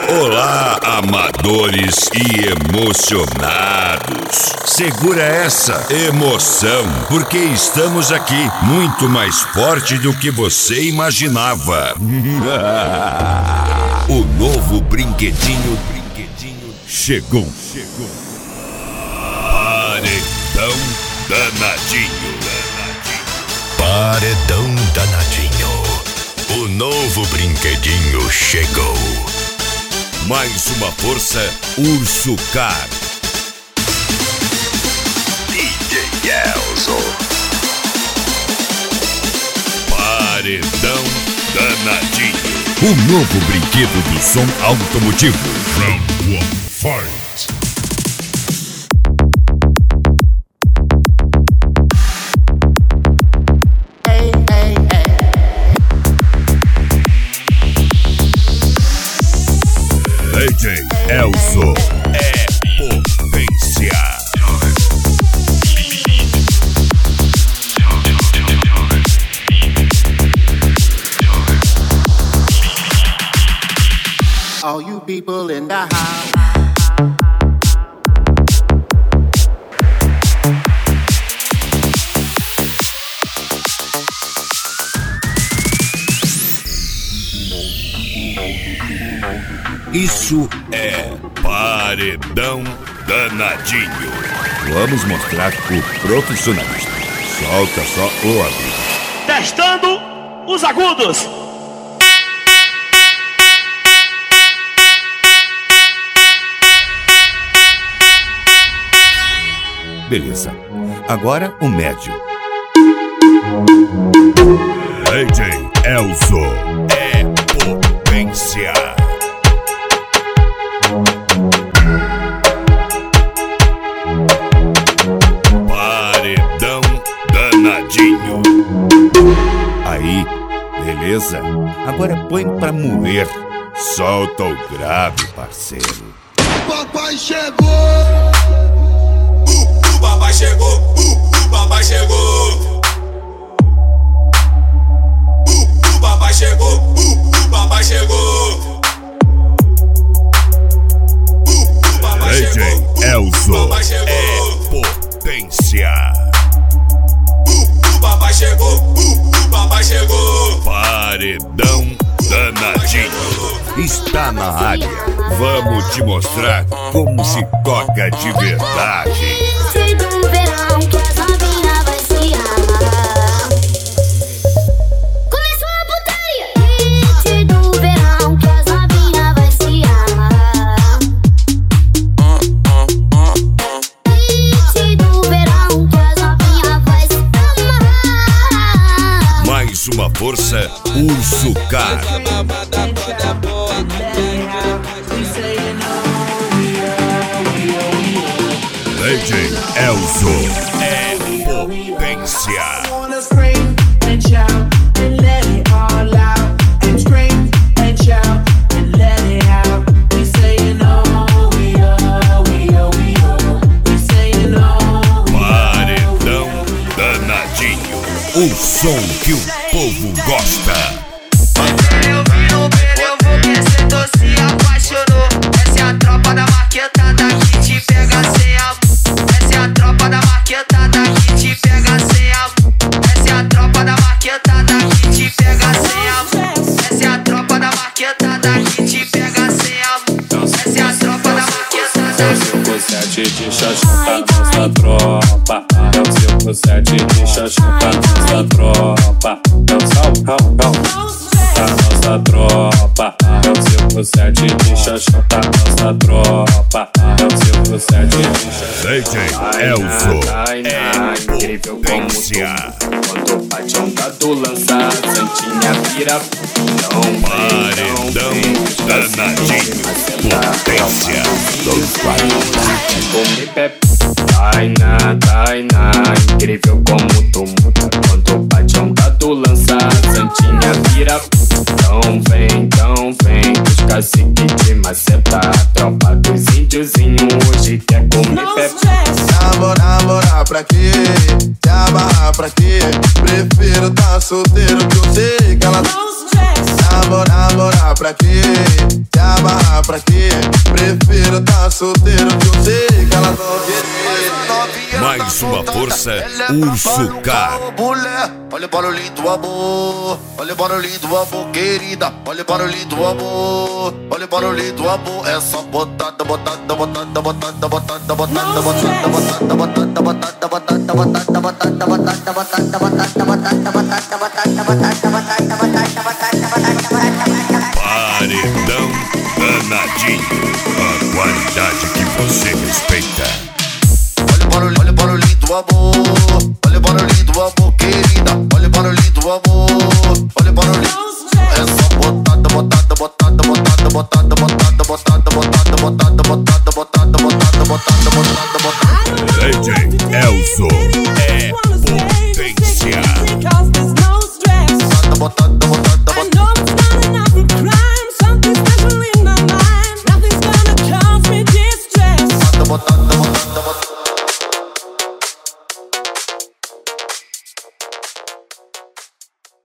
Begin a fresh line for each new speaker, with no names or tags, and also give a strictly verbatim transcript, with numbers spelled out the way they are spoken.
Olá, amadores e emocionados. Segura essa emoção, porque estamos aqui muito mais forte do que você imaginava. O novo brinquedinho, brinquedinho chegou. Chegou. Paredão danadinho. Paredão danadinho. O novo brinquedinho chegou. Mais uma força Ursucar. D J Elzo. Paredão danadinho. O novo brinquedo do som automotivo. Round one, fight. D J Elzo é potência.
All you people in the house.
Isso é Paredão Danadinho. Vamos mostrar o profissionalista. Solta só o aviso.
Testando os agudos.
Beleza. Agora o médio. D J Elzo é potência. Paredão danadinho. Aí, beleza? Agora põe pra moer. Solta o grave, parceiro.
Papai chegou.
O papai chegou, o papai chegou. O papai chegou, o papai chegou.
D J Elzo é potência.
O papai chegou, o papai chegou.
Paredão danadinho está na área. Vamos te mostrar como se toca de verdade. Uma força Ursucar. D J Elzo é potência. Paredão danadinho. O som que o povo gosta.
Eu vi no brilho, eu vou que cê tô se apaixonou. Essa é a tropa da marquetada que te pega sem amor. Essa é a tropa da marquetada que te pega sem amor. Essa é a tropa da marquetada que te pega sem amor. Essa é a tropa da marquetada que te pega sem amor. Essa é a tropa da marquetada.
cinco sete de xoxota, nossa tropa. É o cinco sete de xoxota, nossa tropa. Dança o cão, cão. Da nossa tropa. É o cinco sete de xoxota, nossa tropa. É o cinco sete de xoxota.
D J Elzo é
incrível
potência.
Quando o paixão gato lança, Santinha vira.
Paredão danadinho. Potência.
Come Pepe. Tainá, Tainá, incrível como tu muda. Quando o paixão gato lança, Santinha vira. Então vem, então vem, os cacique de maceta. Tropa dos índiozinhos hoje quer comer Pepe.
Namorar, namorar pra quê? Se amarrar pra quê? Prefiro tá solteiro que eu sei que ela... Namorar, namorar pra quê? Se amarrar pra quê? Prefiro tá solteiro que eu sei que ela não queria.
Mais uma força, Urso K.
Olha o barulhinho do amor, olha o barulhinho do amor, querida. Olha o barulhinho do amor, olha o barulhinho do amor. É só botada, botada, botada, botada, botada, botada, botada, botada, botada, botada, botada, botada, botada, botada, botada,
Paredão danadinho, a qualidade que você respeita.
Olha o barulho, olha o barulhinho do amor, olha o barulhinho do amor, querida. Olha o barulhinho do amor, olha o barulhinho. É só botada, botada, botada, botada, botada, botada, botada, botada, botada, botada, botada, botada, botada, botada, botada.
D J Elzo é potência.
Botada, botada, botada, botada. Botada, botada.